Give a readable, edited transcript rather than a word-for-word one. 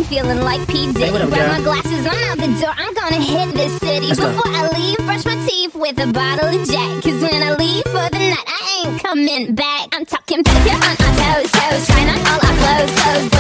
feeling like P. Diddy. Hey, what up, Grab girl? my glasses, I'm out the door, I'm gonna hit this city. Let's go. Before I leave, brush my teeth with a bottle of Jack. Cause when I leave for the night, I ain't coming back. I'm talking pedicure on our toes, trying on all our clothes.